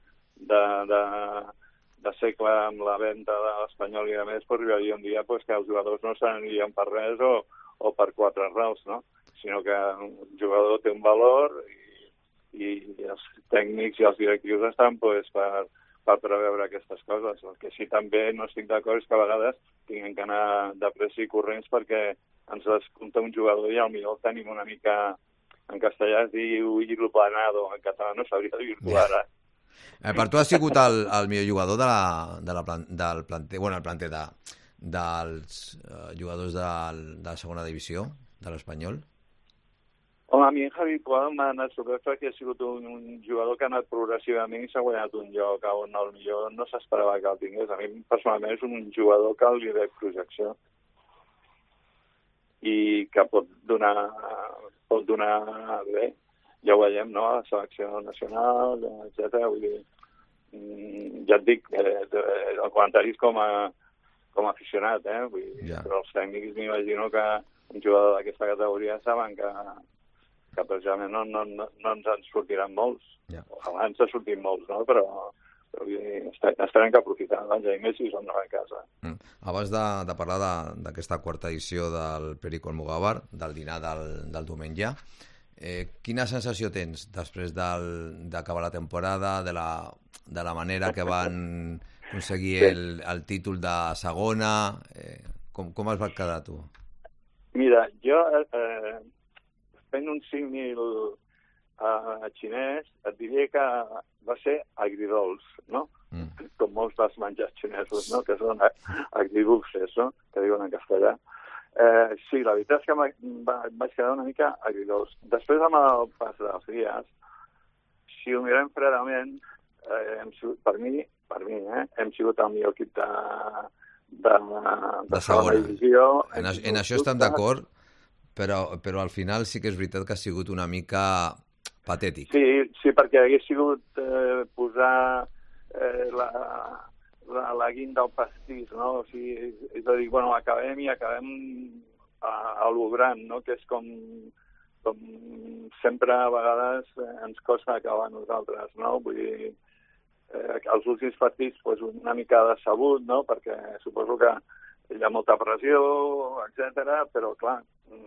de segle amb la venda de l'Espanyol i a més, pues, arribaria un dia pues, que els jugadors no s'anirien per res o per quatre rals, no? Sinó que un jugador té un valor i els tècnics i els directius estan pues, per preveure aquestes coses. El que sí també no estic d'acord és que a vegades tinguem que anar de pressa i corrents perquè ens descompta un jugador i potser el tenim una mica en castellà es diu hidroplanado, en català no sabria dir-ho ara. Per tu has sigut el millor jugador del planter, bueno, el planter dels jugadors de la segona divisió de l'Espanyol? Home, a mi en Javi Puado m'ha anat sorprès perquè ha sigut un jugador que ha anat progressivament i s'ha guanyat un lloc on el millor no s'esperava que el tingués. A mi, personalment, és un jugador que li ve projecció i que pot donar bé. Ja ho veiem, no?, a la selecció nacional, etc. Vull dir, ja et dic, el comentari és com a aficionat, vull dir, però els tècnics m'imagino que un jugador d'aquesta categoria saben que precisament no ens en sortiran molts. Ojalà ens en sortim molts, no? Però estarem que aprofitar, i més si són a casa. Abans de parlar d'aquesta quarta edició del Perico Almogàvar, del dinar del diumenge, quina sensació tens després d'acabar la temporada, de la manera que van aconseguir el títol de segona. Com es va quedar, tu? Mira, jo fent un símil xinès, et diria que va ser agridolç, no? Com molts dels menjars xinesos, no? Que són agridulces, no? Que diuen en castellà. Sí, la veritat és que vaig quedar una mica agridolç. Després, amb el pas dels dies, si ho mirem fredament, per mi, hem sigut el millor equip de segona divisió. En això estem d'acord, però al final sí que és veritat que ha sigut una mica patètic. Sí, perquè hagués sigut posar la guinda al pastís, no? O sigui, és a dir, bueno, acabem a lo gran, no? Que és com sempre a vegades ens costa acabar a nosaltres, no? Vull dir, els últims partits pues, una mica decebut, no? Perquè suposo que hi ha molta pressió, etc. Però, clar,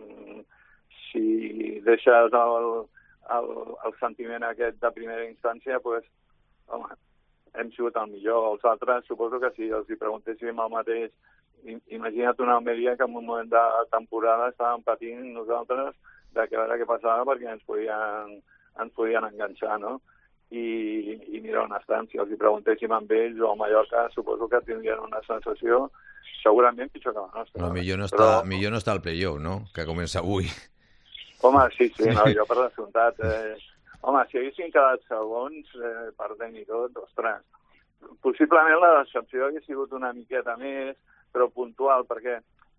si deixes el sentiment aquest de primera instància, pues, home, hem sigut el millor. Els altres, suposo que si els hi preguntéssim el mateix, imagina't una Almeria que en un moment de temporada estàvem patint nosaltres de que a veure què passava perquè ens podien enganxar, no? I mira on estan. Si els hi preguntéssim amb ells o a Mallorca, suposo que tindrien una sensació segurament pitjor que la nostra. No, millor no està al play-off, no? Que comença avui. Home, sí, no, jo per descomptat. Home, si haguessin quedat segons, perdent i tot, ostres, possiblement la decepció hauria sigut una miqueta més, però puntual, perquè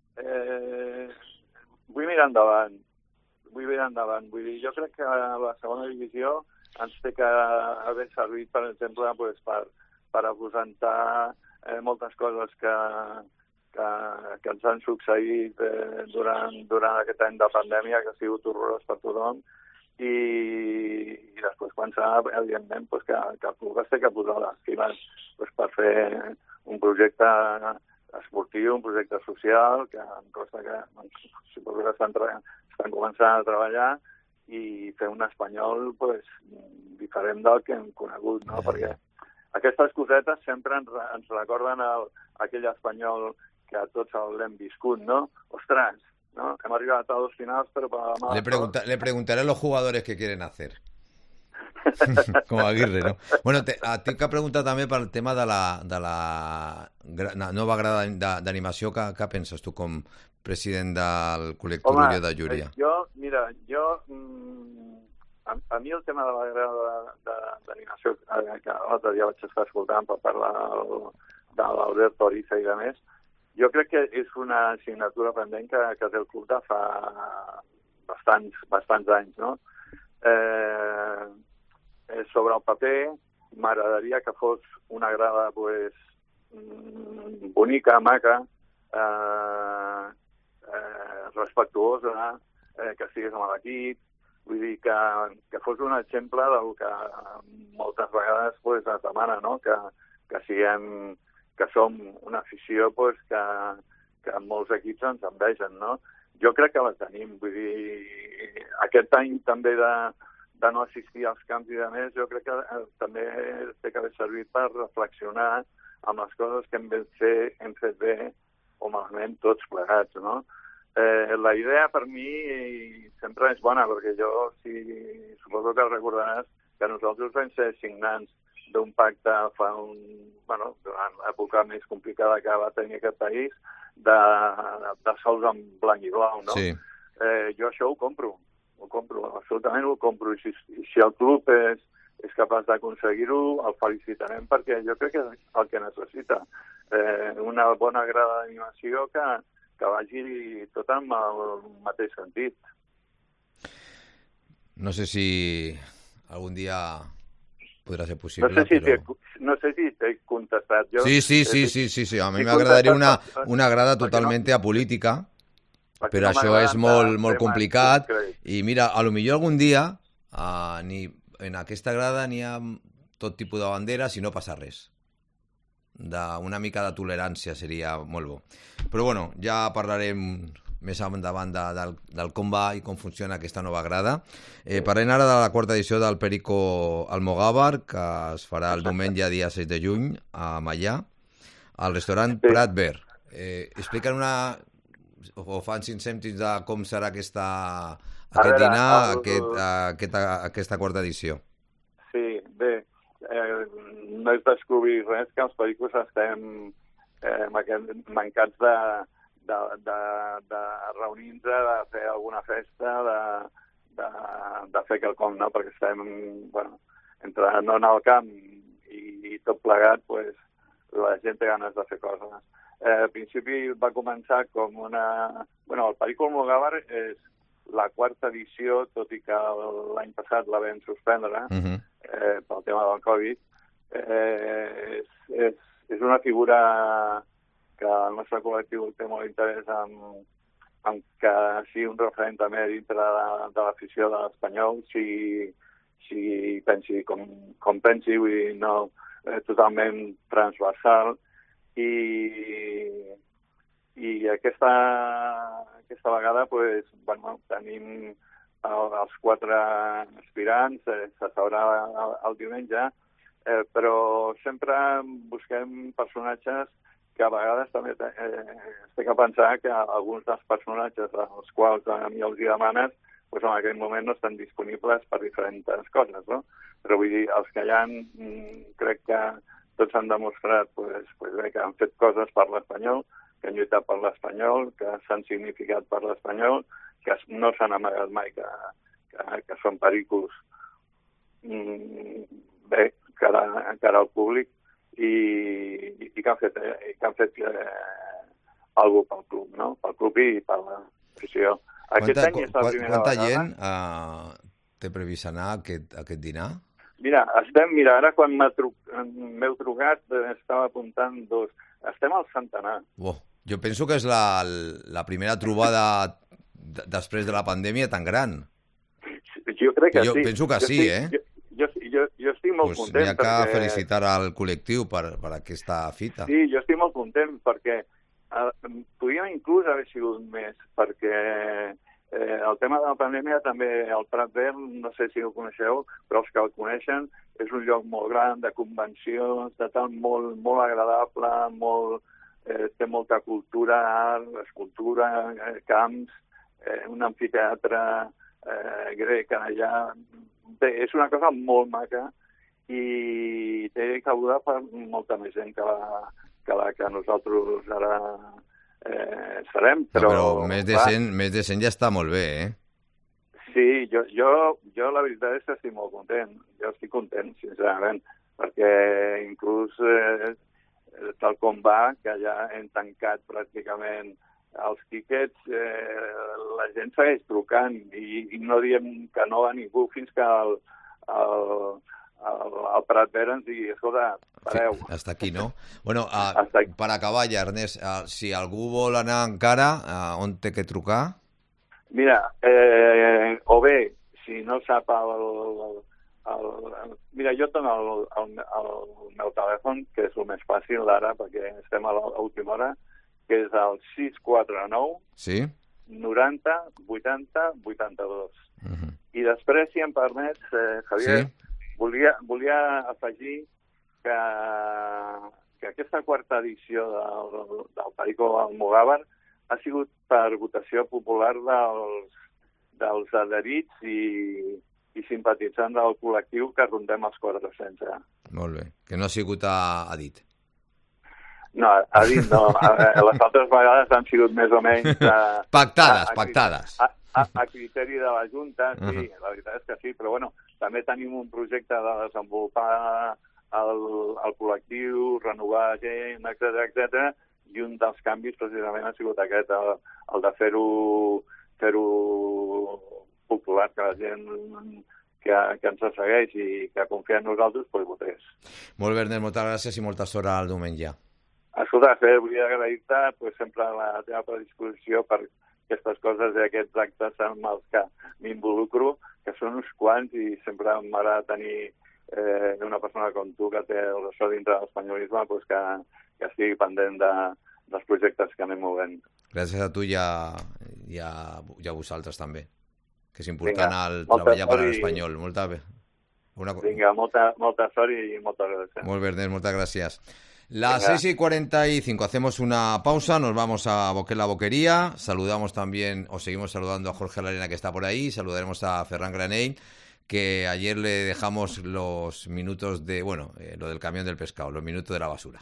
vull mirar endavant. Vull dir, jo crec que la segona divisió ens té que haver servit, per exemple, pues, per aposentar moltes coses que ens han succeït durant aquest any de pandèmia, que ha sigut horrorós per tothom, i després pensar, evidentment, pues, que el club es té que posar les piles pues, per fer un projecte esportiu, un projecte social, que em costa que suposo que estan començant a treballar, i fer un espanyol pues, diferent del que hem conegut, no? Perquè aquestes cosetes sempre ens recorden aquell espanyol que a tots l'hem viscut, no? Ostres, ¿no? Hem arribat a 2 finals, però per la mala... Le preguntaré a los jugadores qué quieren hacer. Com Aguirre, no? Bueno, a ti que preguntat també pel tema de la nova grada d'animació, què penses tu com president del col·lectiu Ulloa de Llúria? A mi el tema de la grada d'animació, que l'altre dia vaig estar escoltant per parlar de l'Albert Oriza i de més, jo crec que és una assignatura pendent que té el club de fa bastants anys, no? Sobre el paper, m'agradaria que fos una grada pues, bonica, maca, respectuosa, que estigués amb l'equip, vull dir que fos un exemple del que moltes vegades pues, es demana, no? Que som una afició pues, que molts equips ens envegen, no? Jo crec que la tenim, vull dir, aquest any també de no assistir als camps i de més, jo crec que també té que haver servit per reflexionar amb les coses que hem fet bé o malament tots plegats, no? La idea per mi sempre és bona, perquè jo suposo que recordaràs que nosaltres vam ser signants d'un pacte durant l'època més complicada que va tenir aquest país, de sols en blanc i blau, no? Sí. Jo això ho compro, absolutament ho compro, i si el club és capaç d'aconseguir-ho, el felicitarem, perquè jo crec que és el que necessita, una bona grada d'animació que vagi tot en el mateix sentit. No sé si algun dia podrà ser possible. No sé si t'he contestat. Sí. A mi m'agradaria una grada totalment apolítica, però això és molt complicat. I mira, a lo millor algun dia en aquesta grada n'hi ha tot tipus de banderes i no passa res. Una mica de tolerància seria molt bo. Però bueno, ja parlarem més endavant del com va i com funciona aquesta nova grada. Parlem ara de la 4ª edició del Perico Almogàvar, que es farà el diumenge dia 6 de juny a Mallà. al restaurant Prat Verd. Explica'n o fan 5 cèntims de com serà aquest dinar, aquesta quarta edició. Sí, bé, no és descobrir res, que els pericos estem mancats de reunir-nos, de fer alguna festa, de fer quelcom, no? Perquè estem, entre no anar al camp i tot plegat, pues, la gent té ganes de fer coses. Al principi va començar com una... el Perico Almogàvar és la quarta edició, tot i que l'any passat la vam suspendre pel tema del Covid. És una figura que el nostre col·lectiu té molt interès en que sigui un referent també dintre de l'afició de l'Espanyol, si pensi com pensi, vull dir, no totalment transversal. I aquesta vegada pues, tenim els 4 aspirants, se sabrà el diumenge, però sempre busquem personatges que a vegades també estic a pensar que alguns dels personatges als quals a mi els demanes pues, en aquell moment no estan disponibles per diferents coses, no? Però vull dir, els que hi ha, crec que tots han demostrat pues, bé, que han fet coses per l'Espanyol, que han lluitat per l'Espanyol, que s'han significat per l'Espanyol, que no s'han amagat mai que són pericos bé, cara al públic i que han fet alguna cosa pel club, no? Pel club i per l'afició. Quanta gent té previst anar a aquest dinar? Mira, ara quan m'heu trucat estava apuntant 2. Estem al centenar. Jo penso que és la primera trobada després de la pandèmia tan gran. Jo crec que sí. Jo penso que sí, Jo estic molt content. N'hi ha que felicitar al col·lectiu per aquesta fita. Sí, jo estic molt content perquè podríem inclús haver sigut més, perquè el tema de la pandèmia també, el Prat Verd, no sé si ho coneixeu, però els que el coneixen, és un lloc molt gran, de convencions, de tal, molt, molt agradable, té molta cultura, art, escultura, camps, un amfiteatre grec allà. Bé, és una cosa molt maca i té cabuda per molta més gent que la que nosaltres ara serem, però més de 100 ja està molt bé, Sí, jo la veritat és que estic molt content. Jo estic content, sincerament, perquè inclús tal com va, que ja hem tancat pràcticament els tíquets, la gent segueix trucant i no diem que no a ningú fins que el Prat Verd ens digui, escolta, pareu. Sí, hasta aquí, no? Bueno, per acabar ja, Ernest, si algú vol anar encara, on té que trucar? Mira, o bé, si no sap mira, jo dono el meu telèfon, que és el més fàcil ara, perquè estem a l'última hora, que és el 649 90 80 82. I després, si em permets, Javier, volia afegir que aquesta quarta edició del Perico Almogàvar ha sigut per votació popular dels adherits i simpatitzants del col·lectiu, que rondem els 400. Molt bé, que no ha sigut a dit. No, a dit no. Les altres vegades han sigut més o menys... Pactades. A criteri de la Junta, sí, la veritat és que sí, però bueno, també tenim un projecte de desenvolupar el col·lectiu, renovar gent, etc. I un dels canvis precisament ha sigut aquest, el de fer-ho popular, que la gent que ens segueix i que confia en nosaltres, pues votés. Molt bé, Ernest, moltes gràcies i molta sort al diumenge. Escolta, vull agrair-te sempre la teva predisposició per aquestes coses i aquests actes amb els que m'involucro, que són uns quants i sempre m'agrada tenir una persona com tu que té el ressò dintre de l'espanyolisme, pues que estigui pendent dels projectes que anem movent. Gràcies a tu i a vosaltres també, que és important treballar per a l'espanyol. Vinga, molta sort i moltes gràcies. Molt bé, Ernest, moltes gràcies. Las 6:45, hacemos una pausa, nos vamos a Boquet la Boquería, saludamos también, o seguimos saludando a Jorge Larena que está por ahí, saludaremos a Ferran Granell, que ayer le dejamos los minutos de, lo del camión del pescado, los minutos de la basura.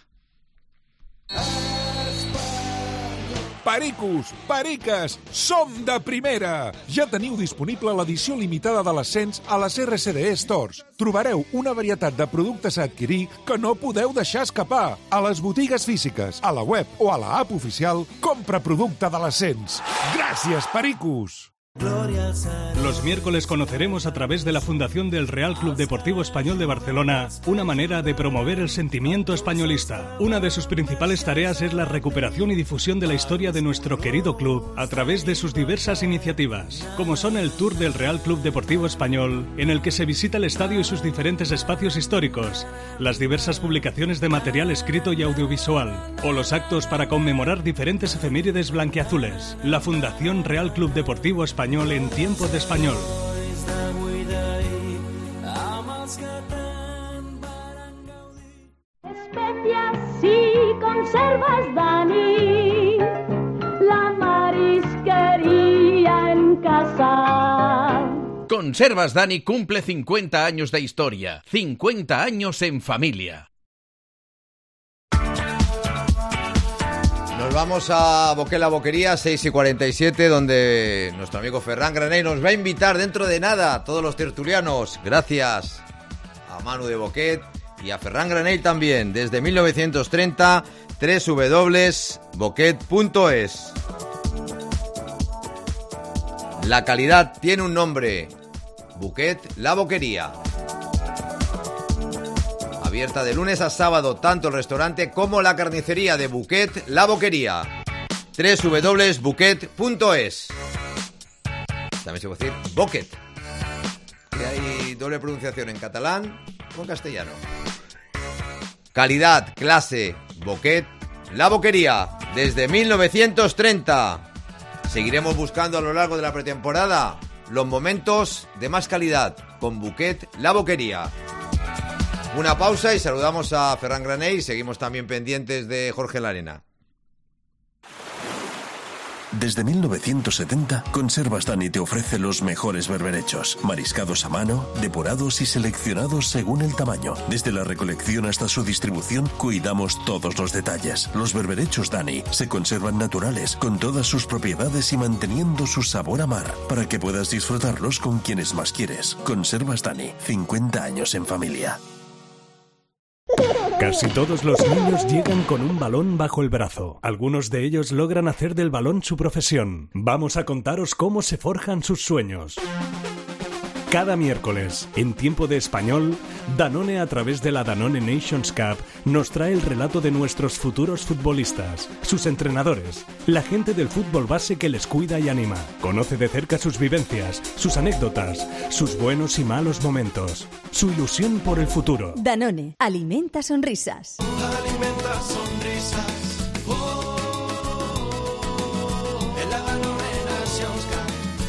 Pericos, periques, som de primera! Ja teniu disponible l'edició limitada de l'ascens a les RCDE Stores. Trobareu una varietat de productes a adquirir que no podeu deixar escapar. A les botigues físiques, a la web o a la app oficial, compra producte de l'ascens. Gràcies, pericos! Los miércoles conoceremos a través de la Fundación del Real Club Deportivo Español de Barcelona una manera de promover el sentimiento españolista. Una de sus principales tareas es la recuperación y difusión de la historia de nuestro querido club a través de sus diversas iniciativas, como son el Tour del Real Club Deportivo Español, en el que se visita el estadio y sus diferentes espacios históricos, las diversas publicaciones de material escrito y audiovisual, o los actos para conmemorar diferentes efemérides blanquiazules. La Fundación Real Club Deportivo Español en tiempo de español. Especias y conservas, Dani, la marisquería en casa. Conservas Dani cumple 50 años de historia, 50 años en familia. Nos vamos a Boquet la Boquería, 6:47, donde nuestro amigo Ferran Granell nos va a invitar dentro de nada a todos los tertulianos. Gracias a Manu de Boquet y a Ferran Granell también, desde 1930, www.boquet.es. La calidad tiene un nombre, Boquet la Boquería. Abierta de lunes a sábado, tanto el restaurante como la carnicería de Boquet la Boquería. www.boquet.es. También se puede decir Boquet, que hay doble pronunciación en catalán o en castellano. Calidad, clase, Boquet la Boquería, desde 1930. Seguiremos buscando a lo largo de la pretemporada los momentos de más calidad con Boquet la Boquería. Una pausa y saludamos a Ferran Granell y seguimos también pendientes de Jorge Larena. Desde 1970, Conservas Dani te ofrece los mejores berberechos, mariscados a mano, depurados y seleccionados según el tamaño. Desde la recolección hasta su distribución, cuidamos todos los detalles. Los berberechos Dani se conservan naturales, con todas sus propiedades y manteniendo su sabor a mar, para que puedas disfrutarlos con quienes más quieres. Conservas Dani, 50 años en familia. Casi todos los niños llegan con un balón bajo el brazo. Algunos de ellos logran hacer del balón su profesión. Vamos a contaros cómo se forjan sus sueños. Cada miércoles, en tiempo de español, Danone, a través de la Danone Nations Cup, nos trae el relato de nuestros futuros futbolistas, sus entrenadores, la gente del fútbol base que les cuida y anima. Conoce de cerca sus vivencias, sus anécdotas, sus buenos y malos momentos, su ilusión por el futuro. Danone, alimenta sonrisas. Alimenta sonrisas. En la Danone Nations Cup.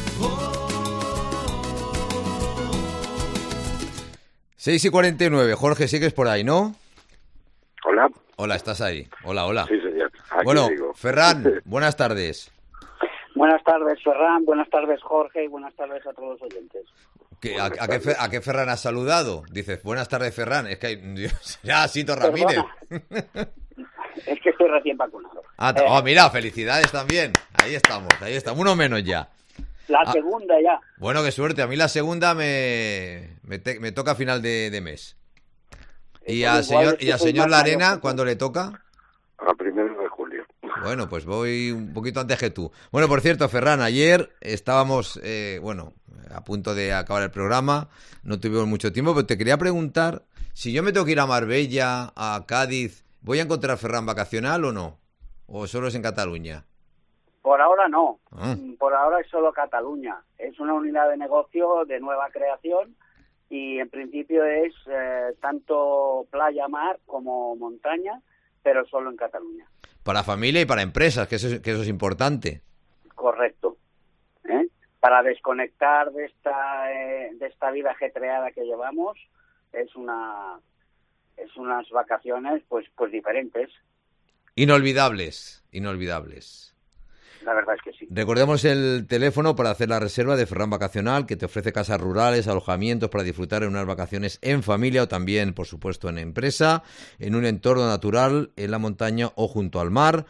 6:49, Jorge, sigues por ahí, ¿no? Hola. Hola, ¿estás ahí? Hola, hola. Sí, señor. Aquí Bueno, digo. Ferran, buenas tardes. Buenas tardes, Ferran. Buenas tardes, Jorge. Y buenas tardes a todos los oyentes. ¿A qué Ferran has saludado? Dices, buenas tardes, Ferran. Es que hay... Ya, Sito Ramírez. Es que estoy recién vacunado. Mira, felicidades también. Ahí estamos. Uno menos ya. La segunda ya. Bueno, qué suerte. A mí la segunda me toca a final de mes. ¿Y al señor Larena cuándo le toca? A 1 de julio. Bueno, pues voy un poquito antes que tú. Bueno, por cierto, Ferran, ayer estábamos, a punto de acabar el programa. No tuvimos mucho tiempo, pero te quería preguntar si yo me tengo que ir a Marbella, a Cádiz, ¿voy a encontrar Ferran vacacional o no? ¿O solo es en Cataluña? Por ahora no. Por ahora es solo Cataluña. Es una unidad de negocio de nueva creación y en principio es tanto playa-mar como montaña, pero solo en Cataluña. Para familia y para empresas, que eso es importante. Correcto. Para desconectar de esta vida ajetreada que llevamos, es una es unas vacaciones pues diferentes. Inolvidables. La verdad es que sí. Recordemos el teléfono para hacer la reserva de Ferran Vacacional, que te ofrece casas rurales, alojamientos para disfrutar en unas vacaciones en familia o también, por supuesto, en empresa, en un entorno natural, en la montaña o junto al mar.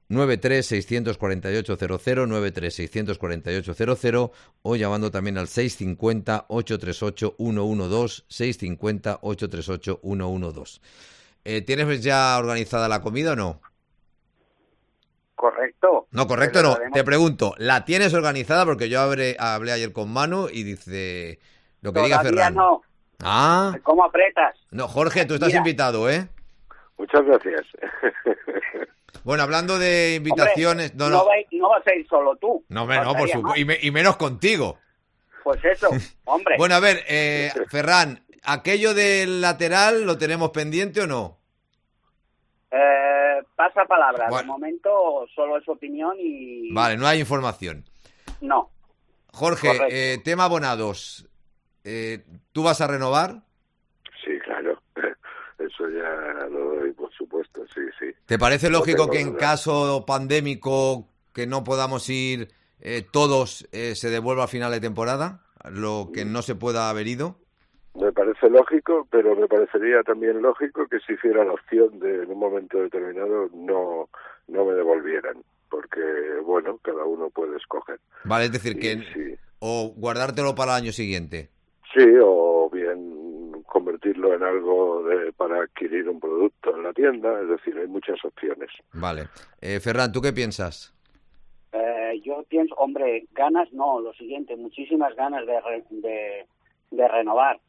93-648-00, 93-648-00 o llamando también al 650-838-112, 650-838-112. ¿Tienes ya organizada la comida o no? Correcto. No, correcto no. Te pregunto, ¿la tienes organizada? Porque yo hablé ayer con Manu y dice lo que diga Ferran. No. Ah. ¿Cómo apretas? No, Jorge, tú estás invitado, ¿eh? Muchas gracias. Bueno, hablando de invitaciones... Hombre, no vas a ir solo tú. No, por supuesto. Y menos contigo. Pues eso, hombre. Bueno, a ver, Ferran, ¿aquello del lateral lo tenemos pendiente o no? Pasa palabra. Bueno. De momento solo es opinión y... Vale, no hay información. No. Jorge, tema abonados. ¿Tú vas a renovar? Sí, claro. Eso ya lo doy, por supuesto, sí. ¿Te parece lógico que en caso pandémico que no podamos ir todos se devuelva a final de temporada? Lo que no se pueda haber ido. Me parece lógico, pero me parecería también lógico que si hiciera la opción de en un momento determinado no me devolvieran, porque, bueno, cada uno puede escoger. Vale, es decir, o guardártelo para el año siguiente. Sí, o bien convertirlo en algo para adquirir un producto en la tienda, es decir, hay muchas opciones. Vale. Ferran, ¿tú qué piensas? Yo pienso, hombre, ganas no, lo siguiente, muchísimas ganas de renovar.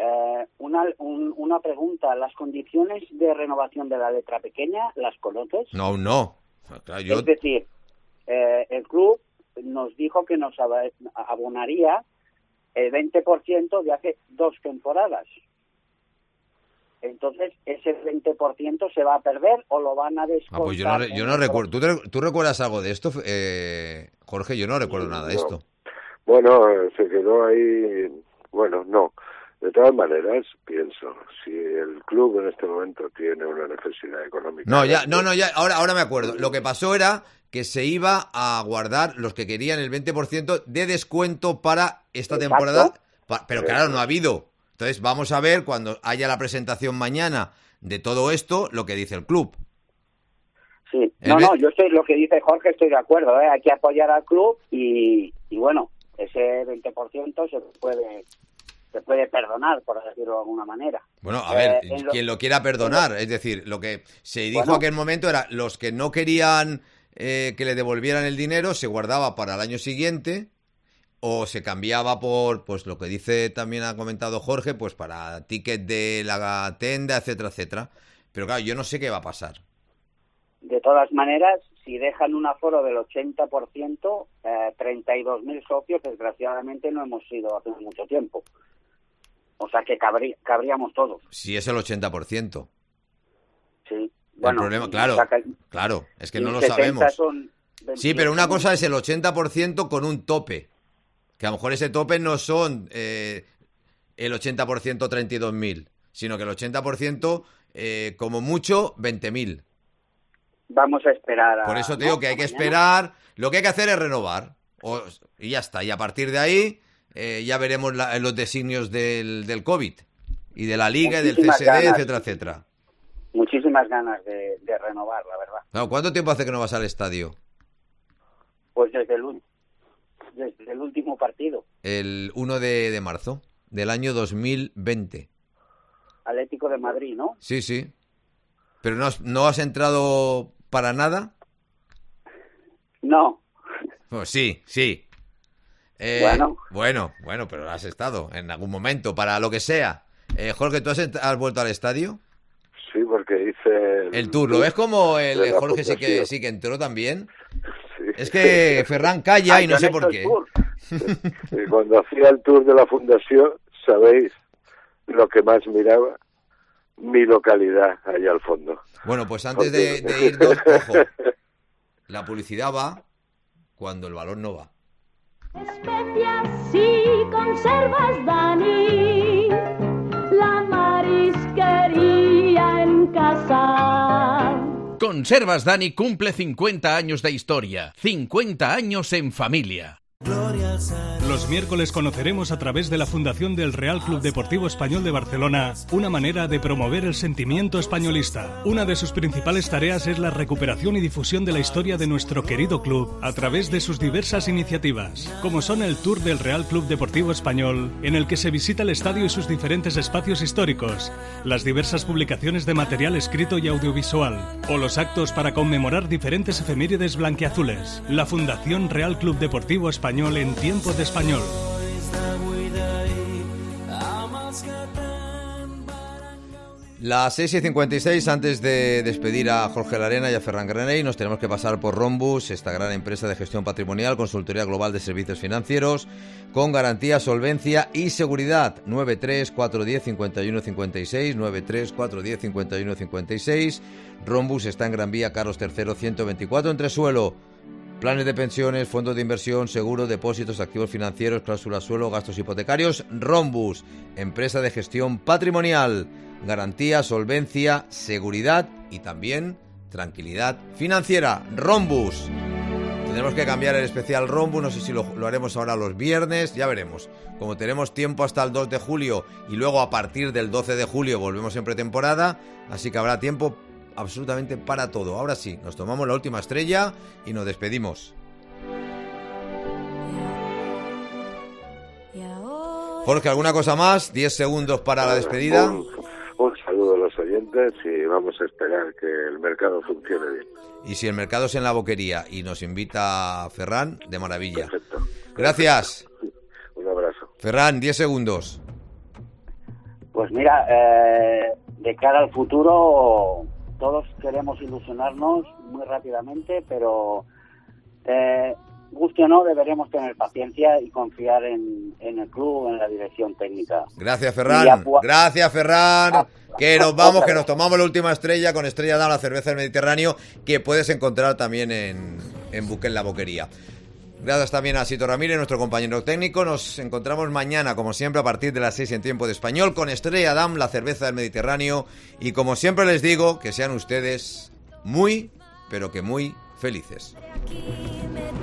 Una pregunta, ¿las condiciones de renovación de la letra pequeña las conoces? No, no. Claro, Es decir, el club nos dijo que nos abonaría el 20% de hace 2 temporadas. Entonces, ¿ese 20% se va a perder o lo van a descontar? Pues yo no recuerdo. ¿Tú recuerdas algo de esto, Jorge? Yo no recuerdo nada de esto. Bueno, se quedó ahí... Bueno, no. De todas maneras, pienso, si el club en este momento tiene una necesidad económica... Ya, ahora me acuerdo. Lo que pasó era que se iba a guardar los que querían el 20% de descuento para esta temporada, pero claro, no ha habido. Entonces vamos a ver cuando haya la presentación mañana de todo esto, lo que dice el club. Sí, yo estoy, lo que dice Jorge, estoy de acuerdo, hay que apoyar al club y bueno, ese 20% se puede perdonar, por decirlo de alguna manera. Bueno, a ver, quien lo quiera perdonar, es decir, lo que se dijo aquel momento era los que no querían que le devolvieran el dinero se guardaba para el año siguiente o se cambiaba por, pues lo que dice también ha comentado Jorge, pues para ticket de la tienda, etcétera, etcétera. Pero claro, yo no sé qué va a pasar. De todas maneras, si dejan un aforo del 80%, 32.000 socios, desgraciadamente no hemos sido hace mucho tiempo. O sea que cabríamos todos. Si es el 80%. Sí. Bueno, el problema, claro, es que no lo sabemos. Sí, pero una cosa es el 80% con un tope. Que a lo mejor ese tope no son el 80% 32.000, sino que el 80% como mucho 20.000. Vamos a esperar. Por eso te digo que hay que esperar. Lo que hay que hacer es renovar. Y ya está. Y a partir de ahí ya veremos los designios del COVID y de la Liga y del CSD, etcétera, etcétera. Muchísimas ganas de renovar, la verdad. Claro, ¿cuánto tiempo hace que no vas al estadio? Pues desde el último partido. El 1 de marzo del año 2020. Atlético de Madrid, ¿no? Sí. ¿Pero no has entrado para nada? No. Oh, sí. Bueno, pero has estado en algún momento, para lo que sea. Jorge, ¿tú has vuelto al estadio? Sí, porque hice... El tour, ¿lo ves como el Jorge sí que entró también? Sí. Es que Ferran calla y no sé por qué. Y cuando hacía el tour de la fundación, ¿sabéis lo que más miraba? Mi localidad, allá al fondo. Bueno, pues antes de irnos, ojo, la publicidad va cuando el balón no va. Especias y conservas, Dani, la marisquería casa. Conservas Dani cumple 50 años de historia, 50 años en familia. Los miércoles conoceremos a través de la Fundación del Real Club Deportivo Español de Barcelona una manera de promover el sentimiento españolista. Una de sus principales tareas es la recuperación y difusión de la historia de nuestro querido club a través de sus diversas iniciativas, como son el Tour del Real Club Deportivo Español, en el que se visita el estadio y sus diferentes espacios históricos, las diversas publicaciones de material escrito y audiovisual, o los actos para conmemorar diferentes efemérides blanquiazules. La Fundación Real Club Deportivo Español en tiempo de español. Las 6:56, antes de despedir a Jorge Larena y a Ferran Granell, nos tenemos que pasar por Rhombus, esta gran empresa de gestión patrimonial, consultoría global de servicios financieros, con garantía, solvencia y seguridad. 93-410-5156, 93-410-5156. Rhombus está en Gran Vía Carlos III 124, entresuelo. Planes de pensiones, fondos de inversión, seguros, depósitos, activos financieros, cláusulas suelo, gastos hipotecarios. Rhombus, empresa de gestión patrimonial, garantía, solvencia, seguridad y también tranquilidad financiera. Rhombus. Tendremos que cambiar el especial Rhombus, no sé si lo haremos ahora los viernes, ya veremos. Como tenemos tiempo hasta el 2 de julio y luego a partir del 12 de julio volvemos en pretemporada, así que habrá tiempo absolutamente para todo. Ahora sí, nos tomamos la última estrella y nos despedimos. Jorge, ¿alguna cosa más? 10 segundos para la despedida. Un saludo a los oyentes y vamos a esperar que el mercado funcione bien. Y si el mercado es en la Boquería y nos invita a Ferran, de maravilla. Perfecto. Gracias. Un abrazo. Ferran, 10 segundos. Pues mira, de cara al futuro, todos queremos ilusionarnos muy rápidamente, pero guste o no, deberemos tener paciencia y confiar en el club, en la dirección técnica. Gracias, Ferran. Gracias, Ferran. Que nos vamos, que nos tomamos la última estrella con Estrella Damm, la cerveza del Mediterráneo, que puedes encontrar también en Buquén La Boquería. Gracias también a Sito Ramírez, nuestro compañero técnico. Nos encontramos mañana, como siempre, a partir de las 6 en tiempo de español, con Estrella Damm, la cerveza del Mediterráneo. Y como siempre les digo, que sean ustedes muy, pero que muy felices. Aquí me